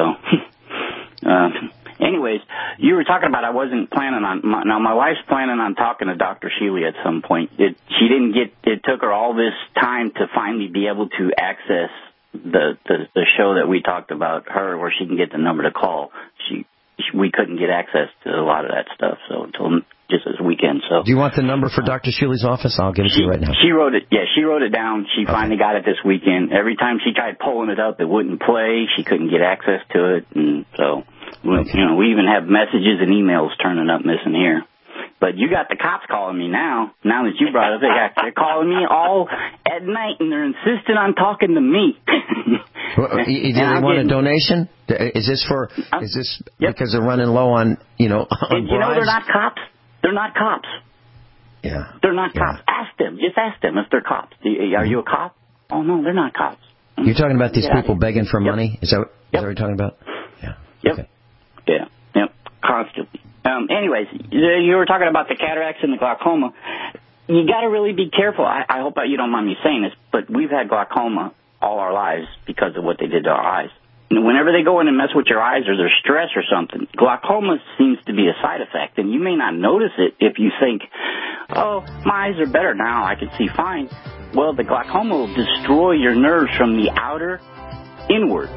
uh, anyways, you were talking about I wasn't planning on, my, now my wife's planning on talking to Doctor Sheely at some point. It, she didn't get, it took her all this time to finally be able to access the, the the show that we talked about her, where she can get the number to call. She, she we couldn't get access to a lot of that stuff, so until just this weekend. So do you want the number for Doctor Sheely's office? I'll give it she, to you right now. She wrote it. Yeah, she wrote it down. She okay. finally got it this weekend. Every time she tried pulling it up, it wouldn't play. She couldn't get access to it, and so okay. you know we even have messages and emails turning up missing here. But you got the cops calling me now. Now that you brought it up, they got, they're calling me all at night, and they're insisting on talking to me. Well, you, you really want getting, a donation? Is this for? Is this yep. because they're running low on you know? On you know they're not cops. They're not cops. Yeah. They're not yeah. cops. Ask them. Just ask them if they're cops. Are you a cop? Oh no, they're not cops. You're talking about these yeah. people begging for yep. money? Is that, what, yep. is that what you're talking about? Yeah. Yep. Okay. Yeah. Yep. Constantly. Um, anyways, you were talking about the cataracts and the glaucoma. You got to really be careful. I, I hope you don't mind me saying this, but we've had glaucoma all our lives because of what they did to our eyes. Whenever they go in and mess with your eyes or there's stress or something, glaucoma seems to be a side effect, and you may not notice it if you think, oh, my eyes are better now, I can see fine. Well, the glaucoma will destroy your nerves from the outer inward.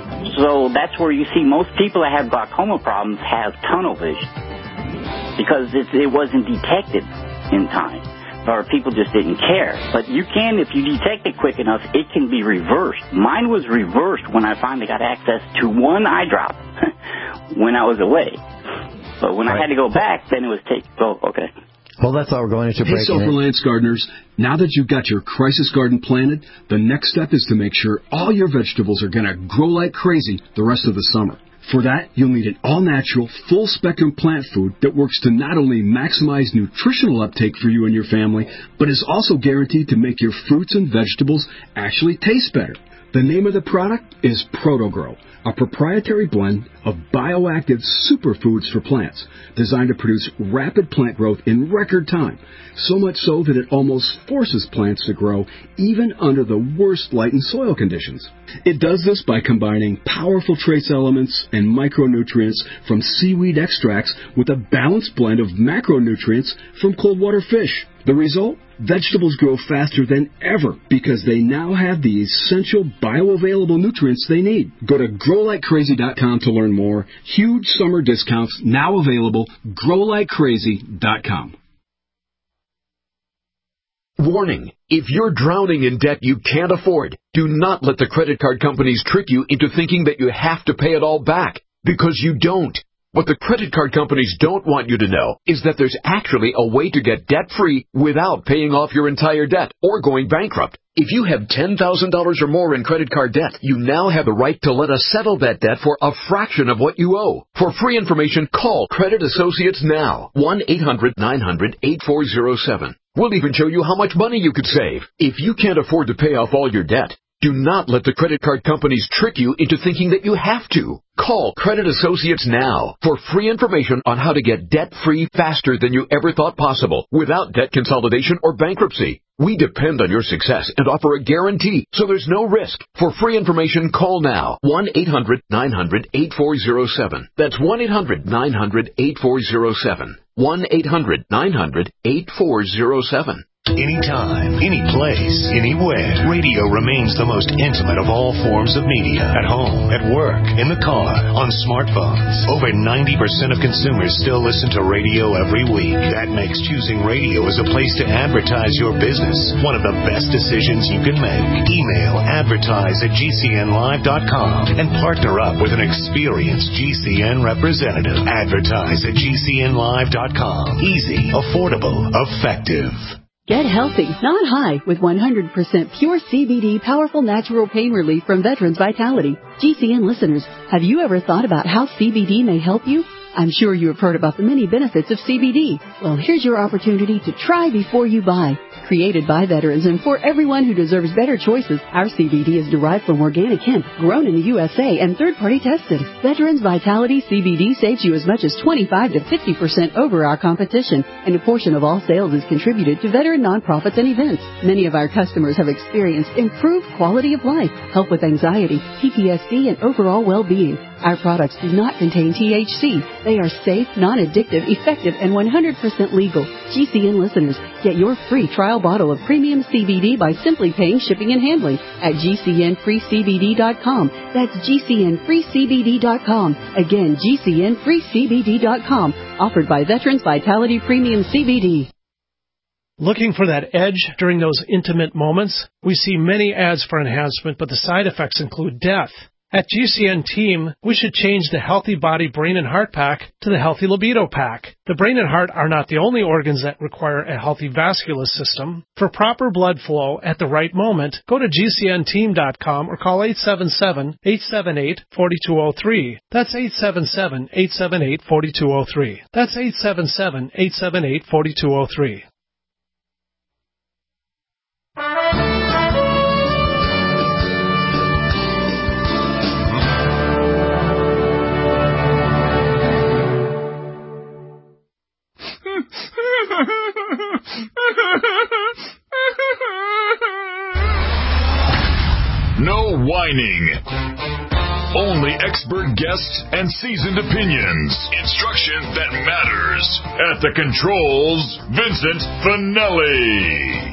So that's where you see most people that have glaucoma problems have tunnel vision because it, it wasn't detected in time, or people just didn't care. But you can, if you detect it quick enough, it can be reversed. Mine was reversed when I finally got access to one eye drop when I was away. But when right. I had to go back, then it was take. Oh, okay. Well, that's all we're going into break. Hey, Self-Reliance gardeners, now that you've got your crisis garden planted, the next step is to make sure all your vegetables are going to grow like crazy the rest of the summer. For that, you'll need an all-natural, full-spectrum plant food that works to not only maximize nutritional uptake for you and your family, but is also guaranteed to make your fruits and vegetables actually taste better. The name of the product is ProtoGrow, a proprietary blend of bioactive superfoods for plants designed to produce rapid plant growth in record time, so much so that it almost forces plants to grow even under the worst light and soil conditions. It does this by combining powerful trace elements and micronutrients from seaweed extracts with a balanced blend of macronutrients from cold water fish. The result? Vegetables grow faster than ever because they now have the essential bioavailable nutrients they need. Go to grow like crazy dot com to learn more. Huge summer discounts now available. grow like crazy dot com. Warning. If you're drowning in debt you can't afford, do not let the credit card companies trick you into thinking that you have to pay it all back, because you don't. What the credit card companies don't want you to know is that there's actually a way to get debt-free without paying off your entire debt or going bankrupt. If you have ten thousand dollars or more in credit card debt, you now have the right to let us settle that debt for a fraction of what you owe. For free information, call Credit Associates now. one eight hundred nine hundred eight four zero seven. We'll even show you how much money you could save. If you can't afford to pay off all your debt, do not let the credit card companies trick you into thinking that you have to. Call Credit Associates now for free information on how to get debt-free faster than you ever thought possible without debt consolidation or bankruptcy. We depend on your success and offer a guarantee, so there's no risk. For free information, call now. one eight hundred nine hundred eight four zero seven. That's one eight hundred nine hundred eight four zero seven. one eight hundred nine hundred eight four zero seven. Anytime, any place, anywhere, radio remains the most intimate of all forms of media. At home, at work, in the car, on smartphones. Over ninety percent of consumers still listen to radio every week. That makes choosing radio as a place to advertise your business one of the best decisions you can make. Email advertise at G C N live dot com and partner up with an experienced G C N representative. Advertise at G C N live dot com. Easy, affordable, effective. Get healthy, not high, with one hundred percent pure C B D powerful natural pain relief from Veterans Vitality. G C N listeners, have you ever thought about how C B D may help you? I'm sure you have heard about the many benefits of C B D. Well, here's your opportunity to try before you buy. Created by veterans and for everyone who deserves better choices, our C B D is derived from organic hemp, grown in the U S A and third-party tested. Veterans Vitality C B D saves you as much as twenty-five to fifty percent over our competition, and a portion of all sales is contributed to veteran nonprofits and events. Many of our customers have experienced improved quality of life, help with anxiety, P T S D, and overall well-being. Our products do not contain T H C. They are safe, non-addictive, effective, and one hundred percent legal. G C N listeners, get your free trial bottle of premium C B D by simply paying shipping and handling at G C N free C B D dot com. That's G C N free C B D dot com. Again, G C N free C B D dot com. Offered by Veterans Vitality Premium C B D. Looking for that edge during those intimate moments? We see many ads for enhancement, but the side effects include death. At G C N Team, we should change the Healthy Body, Brain, and Heart Pack to the Healthy Libido Pack. The brain and heart are not the only organs that require a healthy vascular system. For proper blood flow at the right moment, go to G C N team dot com or call eight seven seven, eight seven eight, four two zero three. That's eight seven seven, eight seven eight, four two zero three. That's eight seven seven, eight seven eight, four two zero three. No whining. Only expert guests and seasoned opinions. Instruction that matters. At the controls, Vincent Finelli.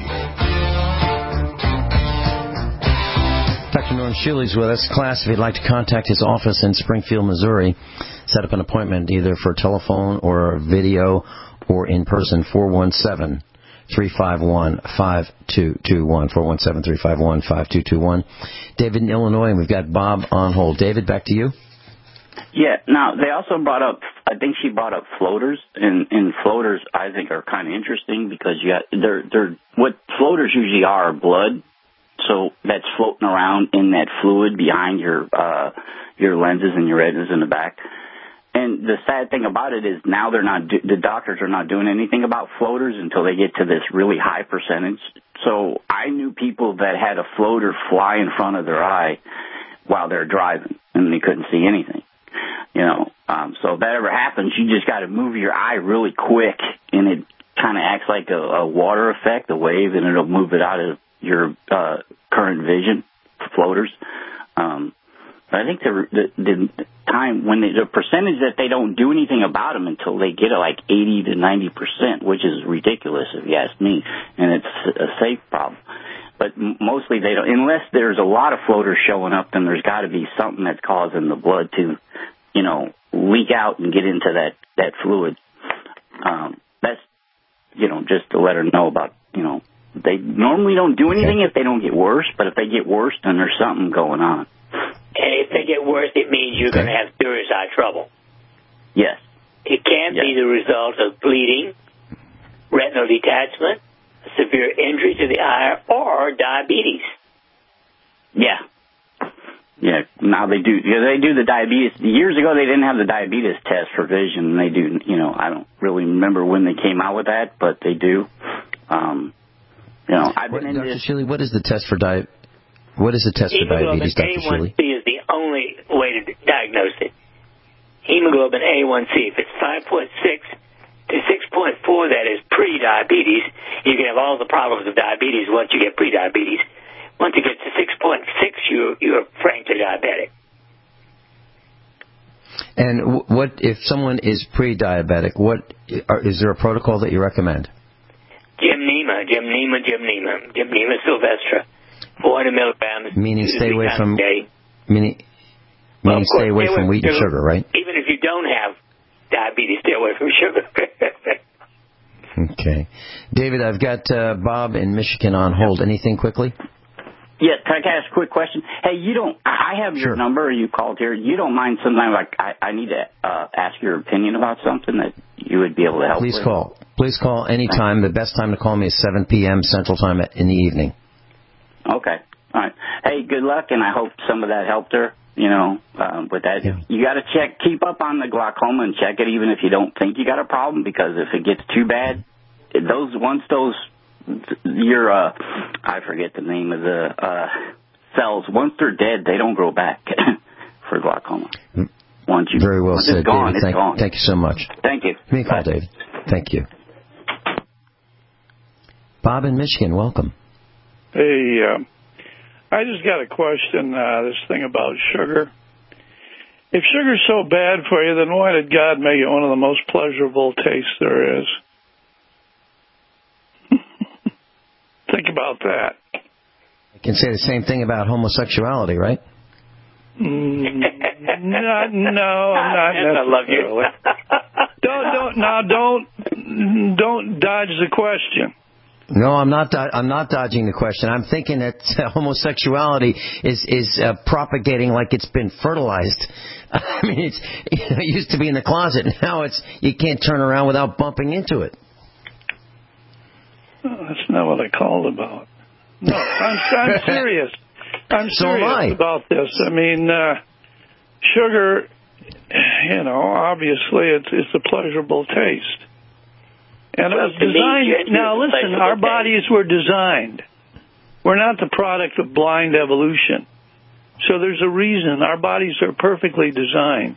Doctor Norm Schule's with us. Class, if you'd like to contact his office in Springfield, Missouri, set up an appointment either for telephone or video or in person, four one seven, three five one, five two two one, four one seven, three five one, five two two one. David in Illinois, and we've got Bob on hold. David, back to you. Yeah, now, they also brought up, I think she brought up floaters, and, and floaters, I think, are kind of interesting because you got, they're, they're, what floaters usually are, are blood, so that's floating around in that fluid behind your, uh, your lenses and your retinas in the back. And the sad thing about it is now they're not, do, the doctors are not doing anything about floaters until they get to this really high percentage. So I knew people that had a floater fly in front of their eye while they're driving, and they couldn't see anything. You know, um, so if that ever happens, you just got to move your eye really quick, and it kind of acts like a, a water effect, a wave, and it'll move it out of your uh, current vision, floaters. Um, but I think the, the, the time when they, the percentage that they don't do anything about them until they get to like eighty to ninety percent, which is ridiculous if you ask me, and it's a safe problem. But mostly they don't, unless there's a lot of floaters showing up, then there's got to be something that's causing the blood to, you know, leak out and get into that, that fluid. Um, that's, you know, just to let her know about, you know, they normally don't do anything if they don't get worse, but if they get worse, then there's something going on. And if they get worse, it means you're going to have serious eye trouble. Yes. It can yes. be the result of bleeding, retinal detachment, severe injury to the eye, or diabetes. Yeah. Yeah, now they do. Yeah, they do the diabetes. Years ago, they didn't have the diabetes test for vision. They do, you know, I don't really remember when they came out with that, but they do. Um, you know, I've been what, in Doctor this. Shuley, what is the test for di- What is the test for diabetes, Doctor Shuley? A one C is the only way to diagnose it. Hemoglobin A one C, if it's five point six to six point four, that is pre-diabetes. You can have all the problems of diabetes once you get pre-diabetes. Once you get to six point six, you're, you're frankly diabetic. And what if someone is pre-diabetic? What are, is there a protocol that you recommend? Jim Nema Gymnema, Gymnema, Gymnema, Gymnema sylvestre, four hundred milligrams. Meaning stay away from, meaning, meaning well, stay away stay from wheat and sugar, right? Even if you don't have diabetes, stay away from sugar. Okay. David, I've got uh, Bob in Michigan on hold. Anything quickly? Yeah, can I ask a quick question? Hey, you don't, I have your sure. number, you called here. You don't mind sometimes, like, I, I need to uh, ask your opinion about something that you would be able to help Please with? call. Please call anytime. The best time to call me is seven p.m. Central Time in the evening. Okay. All right. Hey, good luck, and I hope some of that helped her, you know, um, with that. Yeah. You got to check, keep up on the glaucoma and check it even if you don't think you got a problem, because if it gets too bad, those once those, your, uh, I forget the name of the uh, cells, once they're dead, they don't grow back for glaucoma. Once you, Very well once said, it's gone, David. it's Thank, gone. thank you so much. Thank you. Give me a call, David. Thank you. Bob in Michigan, welcome. Hey, uh, I just got a question, uh, this thing about sugar. If sugar's so bad for you, then why did God make it one of the most pleasurable tastes there is? Think about that. I can say the same thing about homosexuality, right? Mm, not, no, not necessarily. I love you. don't, don't, now don't, don't dodge the question. No, I'm not. Do- I'm not dodging the question. I'm thinking that uh, homosexuality is is uh, propagating like it's been fertilized. I mean, it's you know, it used to be in the closet. Now it's you can't turn around without bumping into it. Oh, that's not what I called about. No, I'm, I'm serious. I'm so serious am I. about this. I mean, uh, sugar. You know, obviously, it's it's a pleasurable taste. And it well, was designed. Me, now, listen, our bodies were designed. We're not the product of blind evolution. So there's a reason. Our bodies are perfectly designed.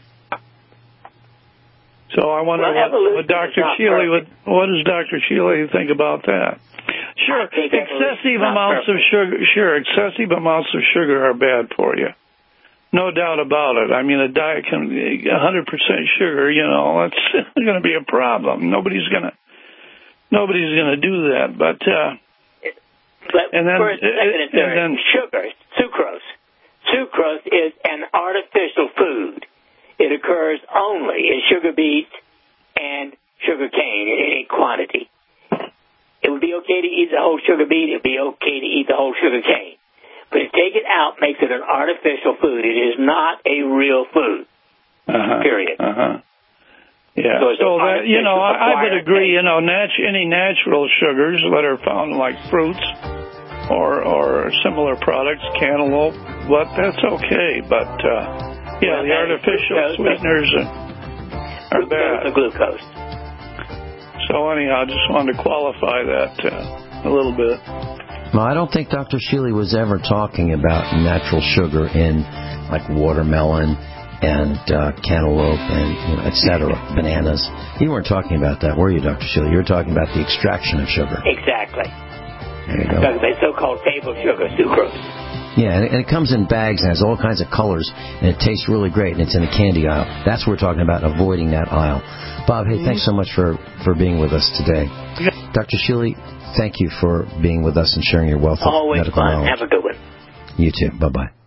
So I wonder well, what, what Doctor Shealy would. What does Doctor Shealy think about that? Sure, excessive amounts of sugar. Sure, excessive amounts of sugar are bad for you. No doubt about it. I mean, a diet can one hundred percent sugar. You know, that's going to be a problem. Nobody's going to. Nobody's going to do that, but uh, but and then, first, second, and third, and then sugar, sucrose. Sucrose is an artificial food. It occurs only in sugar beets and sugar cane in any quantity. It would be okay to eat the whole sugar beet. It would be okay to eat the whole sugar cane. But to take it out makes it an artificial food. It is not a real food, uh-huh, period. Uh-huh. Yeah, so, so that, you know, I, I would agree, you know, nat- any natural sugars that are found in, like, fruits or or similar products, cantaloupe, but that's okay. But, uh, yeah, well, the artificial glucose, sweeteners are, are bad. The glucose. So, anyhow, I just wanted to qualify that uh, a little bit. Well, I don't think Doctor Shealy was ever talking about natural sugar in, like, watermelon and uh, cantaloupe and you know, et cetera, bananas. You weren't talking about that, were you, Doctor Shealy? You were talking about the extraction of sugar. Exactly. There you go. The so-called table sugar, sucrose. Yeah, and it, and it comes in bags and has all kinds of colors, and it tastes really great, and it's in the candy aisle. That's what we're talking about, avoiding that aisle. Bob, hey, thanks so much for, for being with us today. Doctor Shealy, thank you for being with us and sharing your wealth of Always medical fun. knowledge. Have a good one. You too. Bye-bye.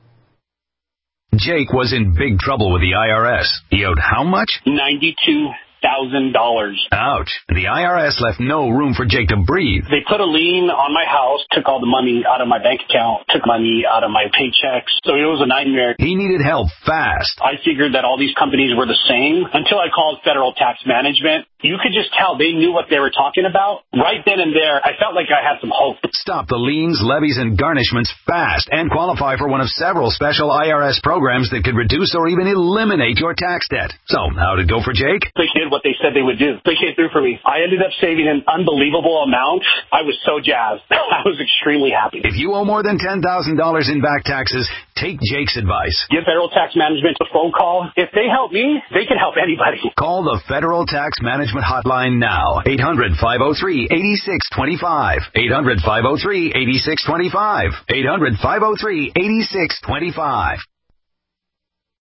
Jake was in big trouble with the I R S. He owed how much? ninety-two thousand dollars. Ouch. The I R S left no room for Jake to breathe. They put a lien on my house, took all the money out of my bank account, took money out of my paychecks. So it was a nightmare. He needed help fast. I figured that all these companies were the same until I called Federal Tax Management. You could just tell they knew what they were talking about. Right then and there, I felt like I had some hope. Stop the liens, levies, and garnishments fast and qualify for one of several special I R S programs that could reduce or even eliminate your tax debt. So, how'd it go for Jake? They did what they said they would do. They came through for me. I ended up saving an unbelievable amount. I was so jazzed. I was extremely happy. If you owe more than ten thousand dollars in back taxes, take Jake's advice. Give Federal Tax Management a phone call. If they help me, they can help anybody. Call the Federal Tax Management Hotline now. eight hundred, five oh three, eight six two five. eight hundred, five oh three, eight six two five. eight hundred, five oh three, eight six two five.